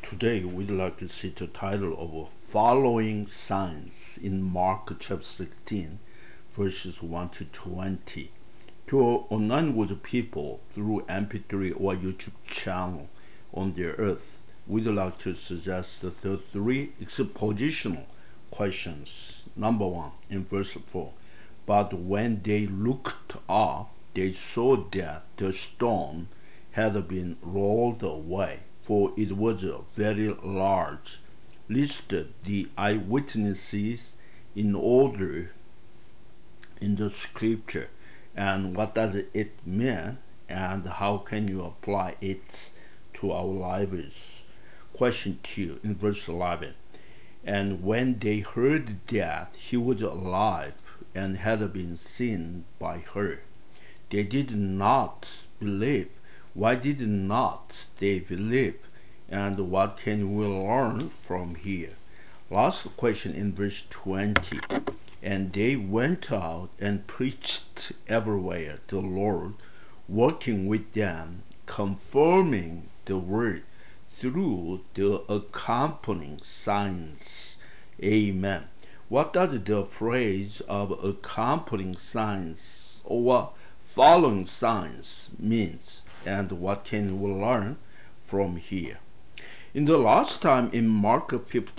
Today, we'd like to see the title of Following Signs in Mark chapter 16, verses 1 to 20. To online with people through MP3 or YouTube channel on the earth, we'd like to suggest the three expositional questions. Number one, in verse 4. But when they looked up, they saw that the stone had been rolled away, for it was very large. Listed the eyewitnesses in order in the scripture, and what does it mean, and how can you apply it to our lives. Question 2 in verse 11. And when they heard that he was alive and had been seen by her, they did not believe. Why did not they believe? And what can we learn from here? Last question in verse 20. And they went out and preached everywhere the Lord, working with them, confirming the word through the accompanying signs. Amen. What does the phrase of accompanying signs or following signs means, and what can we learn from here? In the last time in Mark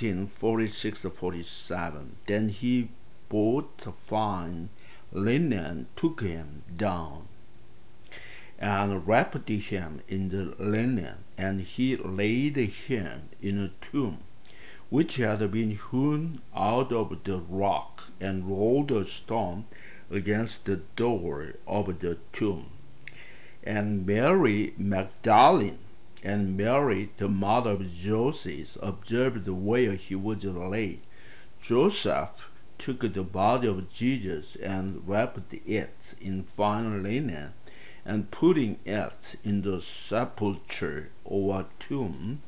15:46-47, then he bought fine linen, took him down, and wrapped him in the linen, and he laid him in a tomb which had been hewn out of the rock, and rolled a stone against the door of the tomb. And Mary Magdalene and Mary, the mother of Joseph, observed where he was laid. Joseph took the body of Jesus and wrapped it in fine linen, and putting it in the sepulchre or tomb,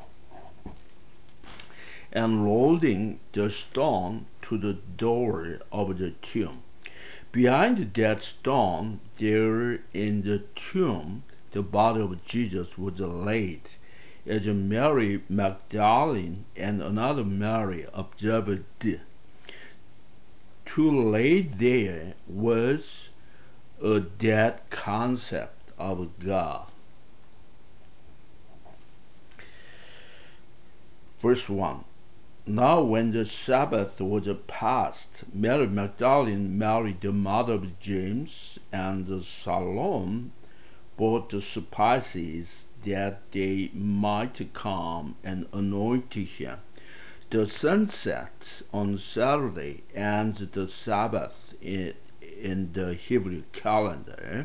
and rolling the stone to the door of the tomb. Behind that stone, there in the tomb, the body of Jesus was laid. As Mary Magdalene and another Mary observed, to lay there was a dead concept of God. Verse 1. Now when the Sabbath was past, Mary Magdalene, Mary the mother of James, and Salome bought the spices that they might come and anoint him. The sunset on Saturday and the Sabbath in the Hebrew calendar.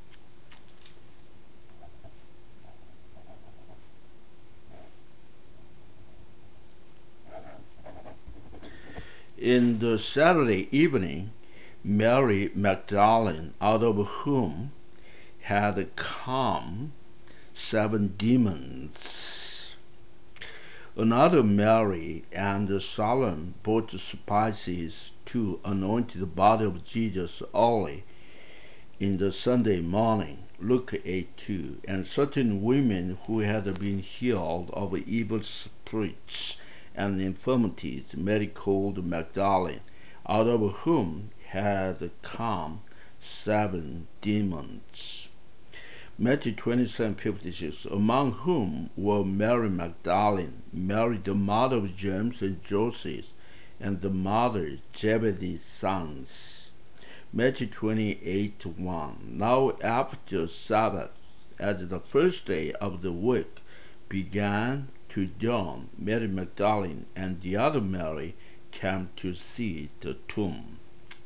In the Saturday evening, Mary Magdalene, out of whom had come 7 demons. Another Mary and Salome bought spices to anoint the body of Jesus early in the Sunday morning. Luke 8:2. And certain women who had been healed of evil spirits and infirmities, Mary called Magdalene, out of whom had come 7 demons. Matthew 27:56, among whom were Mary Magdalene, Mary the mother of James and Joseph, and the mother Zebedee's sons. Matthew 28:1, now after Sabbath, as the first day of the week began to dawn, Mary Magdalene and the other Mary came to see the tomb.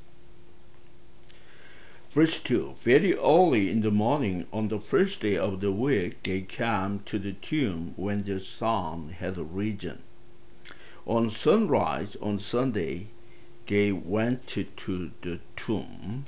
Verse 2. Very early in the morning on the first day of the week, they came to the tomb when the sun had risen. On sunrise on Sunday, they went to the tomb,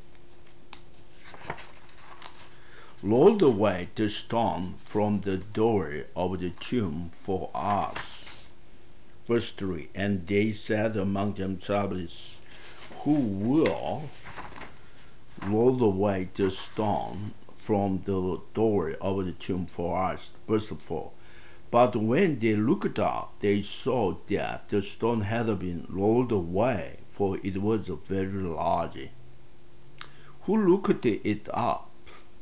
rolled away the stone from the door of the tomb for us. Verse 3. And they said among themselves, who will roll away the stone from the door of the tomb for us? Verse 4. But when they looked up, they saw that the stone had been rolled away, for it was very large. Who looked it up?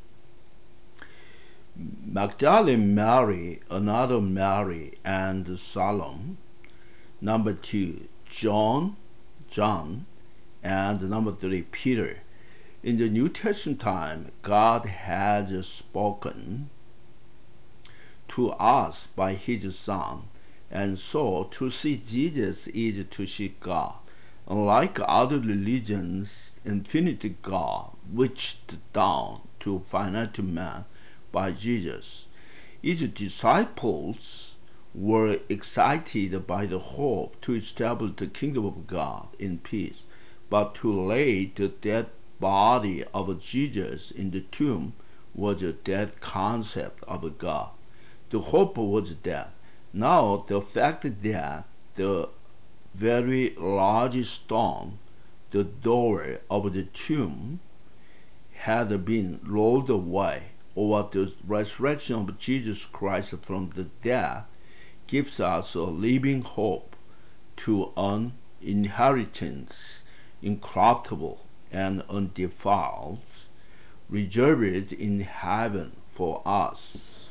Magdalene Mary, another Mary, and Salome. Number two, John, and number three, Peter. In the New Testament time, God has spoken to us by his Son, and so to see Jesus is to see God. Unlike other religions, infinite God reached down to finite man by Jesus. His disciples were excited by the hope to establish the kingdom of God in peace, but to lay the dead body of Jesus in the tomb was a dead concept of God. The hope was that now the fact that the very large stone, the door of the tomb, had been rolled away, or the resurrection of Jesus Christ from the dead, gives us a living hope to an inheritance incorruptible and undefiled, reserved in heaven for us.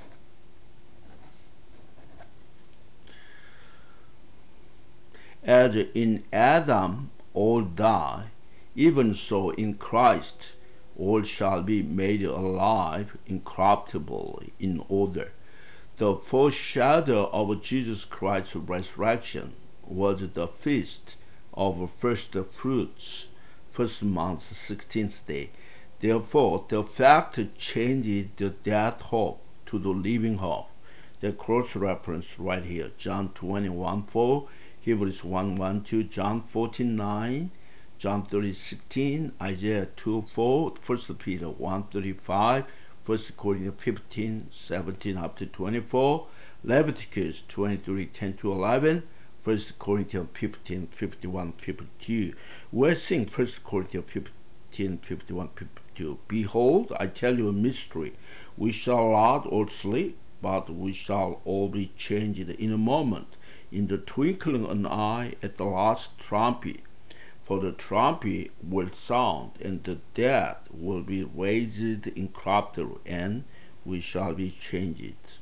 As in Adam all die, even so in Christ all shall be made alive incorruptibly in order. The foreshadow of Jesus Christ's resurrection was the feast of first fruits, first month's 16th day. Therefore, the fact changes the dead hope to the living hope. The cross reference right here, John 21:4, Hebrews 1:1-2, John 14:9, John 30:16, Isaiah 2:4, 1 Peter 1:35, 1 Corinthians 15:17 up to 24, Leviticus 23:10-11, 1 Corinthians 15:51-52. We're seeing 1 Corinthians 15:51-52. Behold, I tell you a mystery. We shall not all sleep, but we shall all be changed in a moment, in the twinkling of an eye, at the last trumpet. For the trumpet will sound, and the dead will be raised incorruptible, and we shall be changed.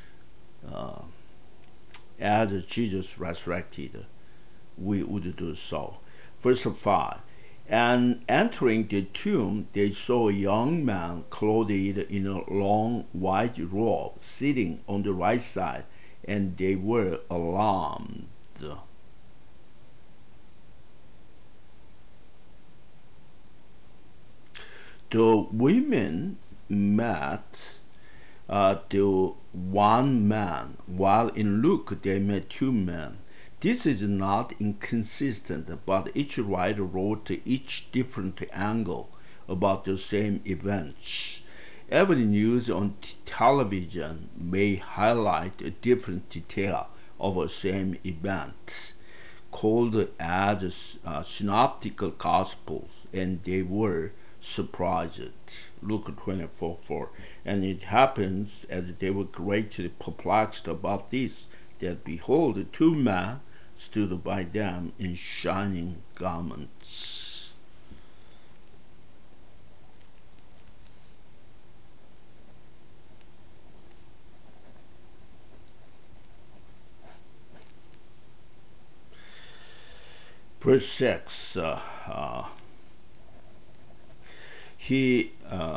As Jesus resurrected, we would do so. Verse 5. And entering the tomb, they saw a young man clothed in a long white robe, sitting on the right side, and they were alarmed. The women met the one man, while in Luke they met two men. This is not inconsistent, but each writer wrote each different angle about the same events. Every news on television may highlight a different detail of a same event, called as synoptical gospels, and they were surprised. Luke 24:4. And it happens, as they were greatly perplexed about this, that behold, two men stood by them in shining garments. Verse 6. He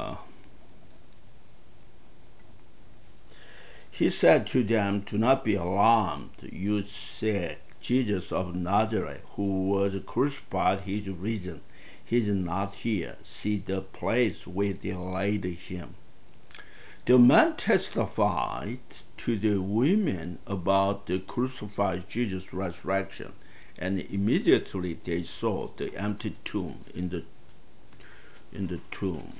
He said to them, do not be alarmed. You seek Jesus of Nazareth, who was crucified. He is risen. He is not here. See the place where they laid him. The men testified to the women about the crucified Jesus' resurrection, and immediately they saw the empty tomb in the tomb.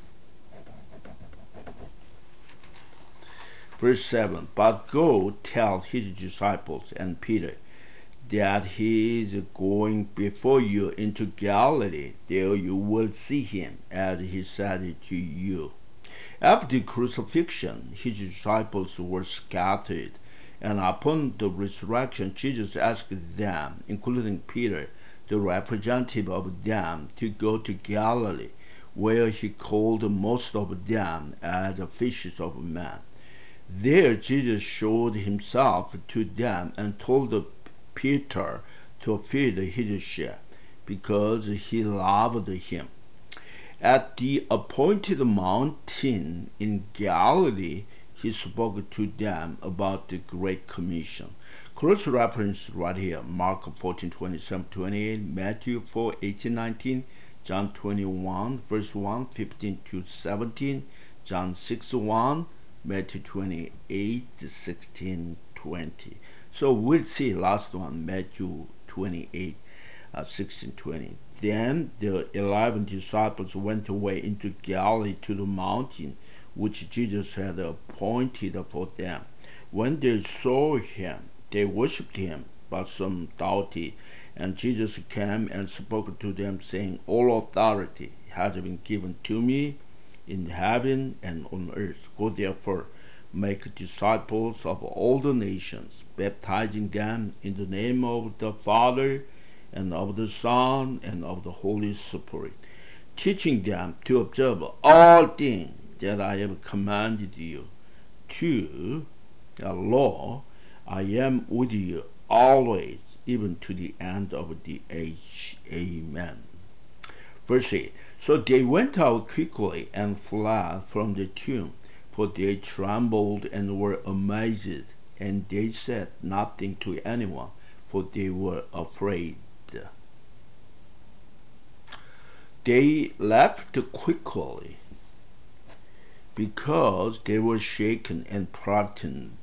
Verse 7. But go tell his disciples and Peter that he is going before you into Galilee. There you will see him, as he said to you. After the crucifixion, his disciples were scattered, And upon the resurrection, Jesus asked them, including Peter, the representative of them, to go to Galilee, where he called most of them as fishes of men. There Jesus showed himself to them and told Peter to feed his sheep, because he loved him. At the appointed mountain in Galilee, he spoke to them about the Great Commission. Cross reference right here: Mark 14:27-28, Matthew 4:18-19, John 21, verse 1, 15-17, John 6:1, Matthew 28:16-20. So we'll see last one, Matthew 28, 16-20. Then the 11 disciples went away into Galilee to the mountain which Jesus had appointed for them. When they saw him, they worshipped him, but some doubted. And Jesus came and spoke to them, saying, All authority has been given to me in heaven and on earth. Go therefore, make disciples of all the nations, baptizing them in the name of the Father, and of the Son, and of the Holy Spirit, teaching them to observe all things that I have commanded you. To the law, I am with you always, even to the end of the age. Amen. Verse 8. So they went out quickly and fled from the tomb, for they trembled and were amazed, and they said nothing to anyone, for they were afraid. They left quickly because they were shaken and frightened,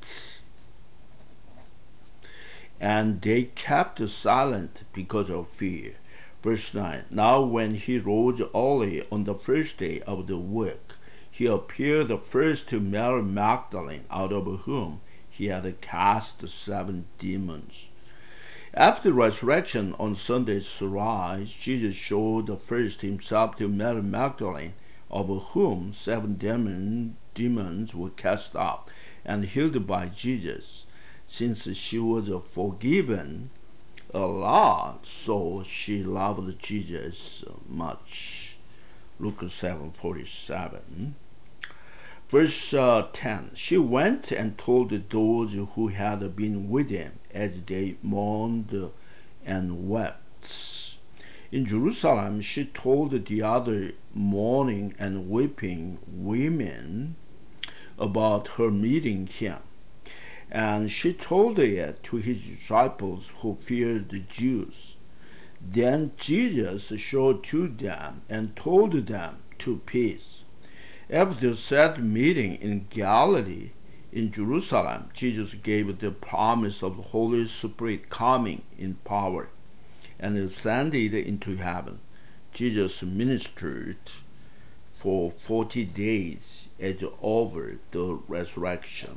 and they kept silent because of fear. Verse 9. Now when he rose early on the first day of the week, he appeared first to Mary Magdalene, out of whom he had cast 7 demons. After the resurrection on Sunday's rise, Jesus showed first himself to Mary Magdalene, of whom 7 demons were cast out and healed by Jesus. Since she was forgiven a lot, so she loved Jesus much. Luke 7:47. Verse 10. She went and told those who had been with him, as they mourned and wept. In Jerusalem, she told the other mourning and weeping women about her meeting him. And she told it to his disciples who feared the Jews. Then Jesus showed to them and told them to peace. After that meeting in Galilee, in Jerusalem, Jesus gave the promise of the Holy Spirit coming in power, and ascended into heaven. Jesus ministered for 40 days as over the resurrection.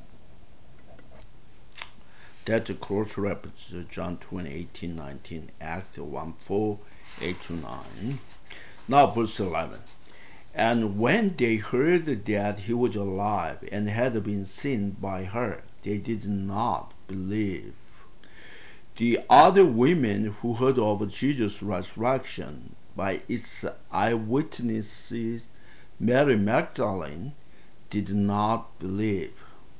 That's a close reference to John 20:18-19, Acts 1:4, 8-9. Now verse 11. And when they heard that he was alive and had been seen by her, they did not believe. The other women who heard of Jesus' resurrection by its eyewitnesses, Mary Magdalene, did not believe.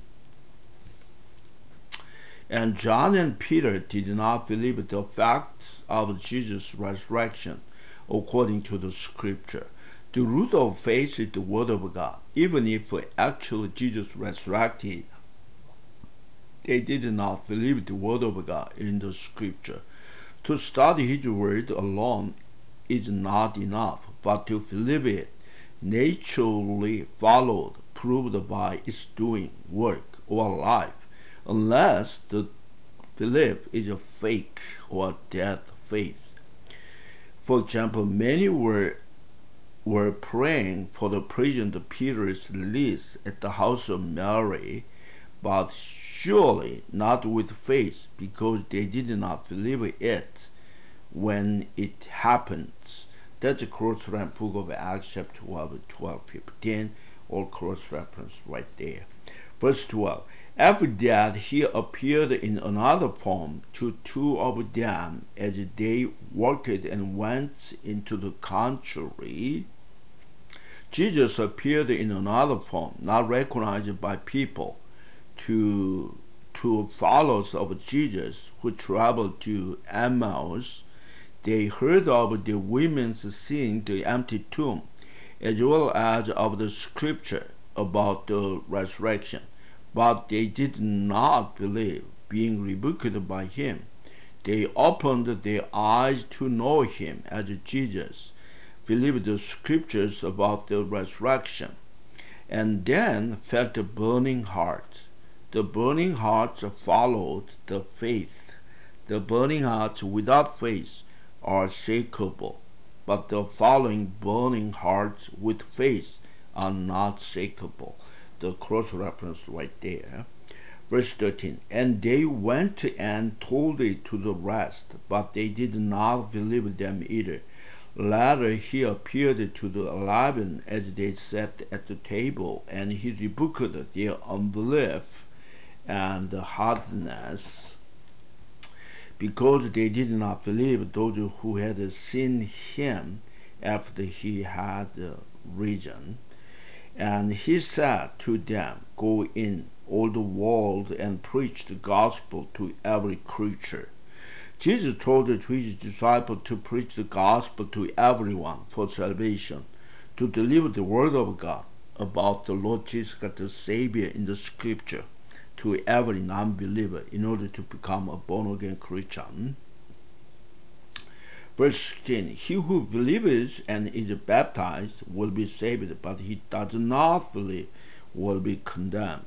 And John and Peter did not believe the facts of Jesus' resurrection according to the scripture. The root of faith is the word of God. Even if actually Jesus resurrected, they did not believe the word of God in the scripture. To study his word alone is not enough, but to believe it naturally followed, proved by its doing, work, or life, unless the belief is a fake or dead faith. For example, many were praying for the President Peter's release at the house of Mary, but surely not with faith, because they did not believe it when it happens. That's a cross reference, book of Acts chapter 12, 15, or cross reference right there. Verse 12. After that, he appeared in another form to two of them as they walked and went into the country. Jesus appeared in another form, not recognized by people, to followers of Jesus who traveled to Emmaus. They heard of the women's seeing the empty tomb, as well as of the scripture about the resurrection, but they did not believe, being rebuked by him. They opened their eyes to know him as Jesus, believed the scriptures about the resurrection, and then felt a burning heart. The burning hearts followed the faith. The burning hearts without faith are shakable, but the following burning hearts with faith are not shakable. The cross reference right there. Verse 13. And they went and told it to the rest, but they did not believe them either. Later he appeared to the 11 as they sat at the table, and he rebuked their unbelief and hardness, because they did not believe those who had seen him after he had risen. And he said to them, Go in all the world and preach the gospel to every creature. Jesus told his disciples to preach the gospel to everyone for salvation, to deliver the word of God about the Lord Jesus Christ, the Savior in the scripture, to every non-believer in order to become a born-again Christian. Verse 16, He who believes and is baptized will be saved, but he does not believe will be condemned.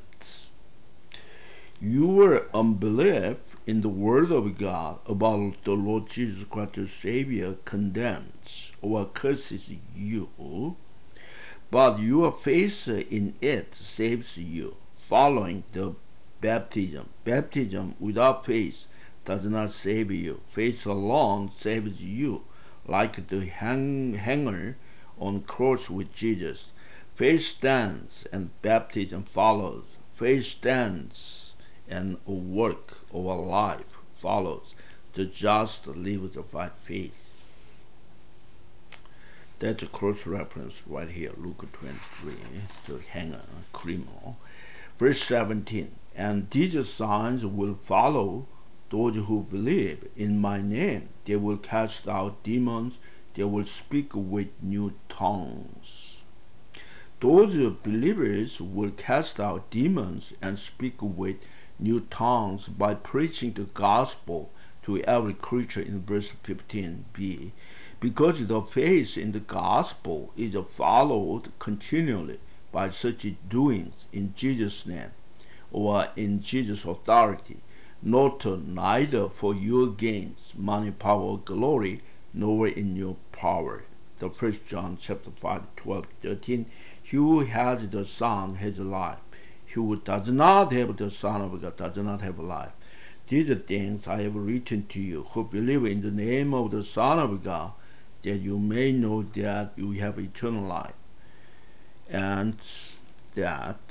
Your unbelief in the Word of God about the Lord Jesus Christ the Savior condemns or curses you, but your faith in it saves you. Following the baptism without faith does not save you. Faith alone saves you, like the hanger on cross with Jesus. Faith stands and baptism follows. Faith stands and a work of a life follows. The just lives by faith. That's a cross reference right here, Luke 23, the hanger, criminal. Verse 17, And these signs will follow those who believe. In my name they will cast out demons, they will speak with new tongues. Those believers will cast out demons and speak with new tongues by preaching the gospel to every creature in verse 15b, because the faith in the gospel is followed continually by such doings in Jesus' name or in Jesus' authority, not neither for your gains, money, power, or glory, nor in your power. The 1 John chapter 5, 12, 13. He who has the Son has life. He who does not have the Son of God does not have life. These things I have written to you who believe in the name of the Son of God, that you may know that you have eternal life, and that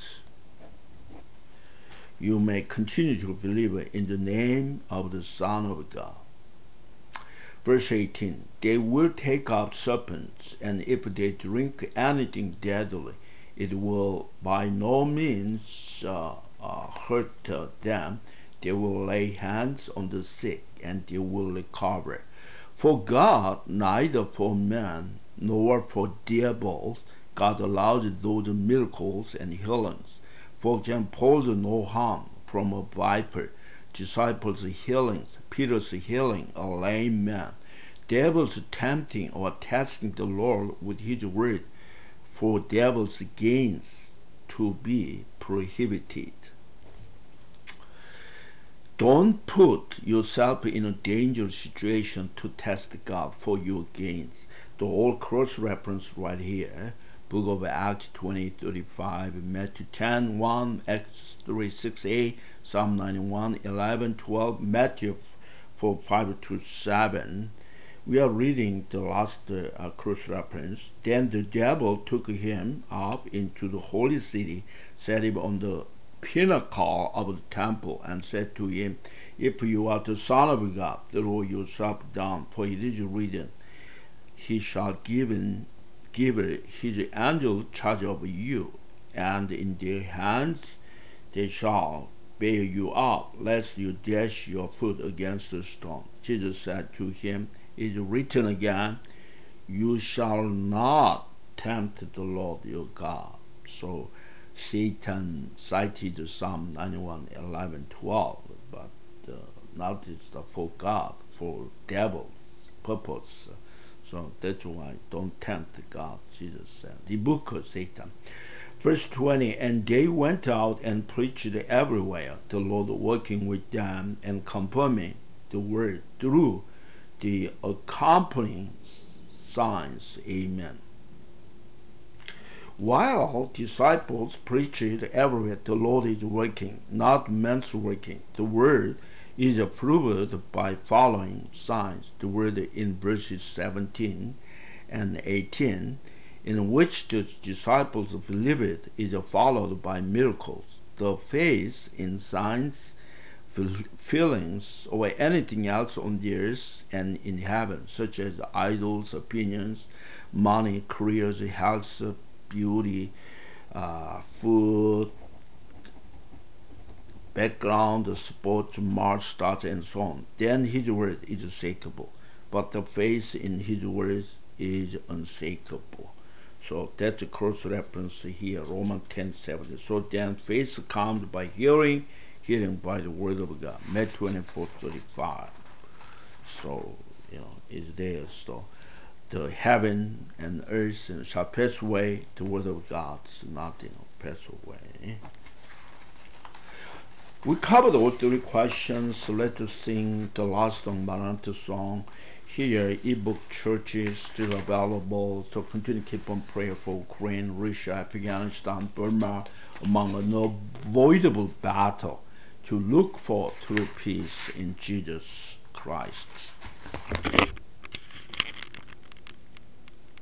you may continue to believe in the name of the Son of God. Verse 18, They will take up serpents, and if they drink anything deadly, it will by no means hurt them. They will lay hands on the sick, and they will recover. For God, neither for men nor for devils, God allows those miracles and healings. For example, no harm from a viper, disciples' healings, Peter's healing a lame man, devils tempting or testing the Lord with his word, for devils' gains to be prohibited. Don't put yourself in a dangerous situation to test God for your gains. The old cross reference right here, Book of Acts 20:35, Matthew 10:1, Acts 3:6a, Psalm 91:11-12, Matthew 4:5-7. We are reading the last cross reference. Then the devil took him up into the holy city, set him on the pinnacle of the temple, and said to him, If you are the Son of God, throw yourself down, for it is written, He shall give his angel charge of you, and in their hands they shall bear you up, lest you dash your foot against a stone. Jesus said to him, It is written again, You shall not tempt the Lord your God. So Satan cited Psalm 91:11-12, but not it's for God, for devil's purpose. So that's why don't tempt God, Jesus said. Rebuke Satan. Verse 20, and they went out and preached everywhere, the Lord working with them and confirming the word through the accompanying signs. Amen. While disciples preached everywhere, the Lord is working, not man's working. The word is approved by following signs. The word in verses 17 and 18, in which the disciples believed, is followed by miracles. The faith in signs, feelings, or anything else on the earth and in heaven, such as idols, opinions, money, careers, health, beauty, food, background, sports, martial starts, and so on. Then his word is shakable, but the faith in his words is unshakable. So that's a cross reference here, Romans 10:7. So then faith comes by hearing, hearing by the word of God. Matthew 24:35. So, is there. So the heaven and earth shall pass away, the word of God not pass away. We covered all three questions. So let's sing the last song, Maranatha song. Here, ebook church is still available. So continue to keep on praying for Ukraine, Russia, Afghanistan, Burma, among an unavoidable battle to look for true peace in Jesus Christ.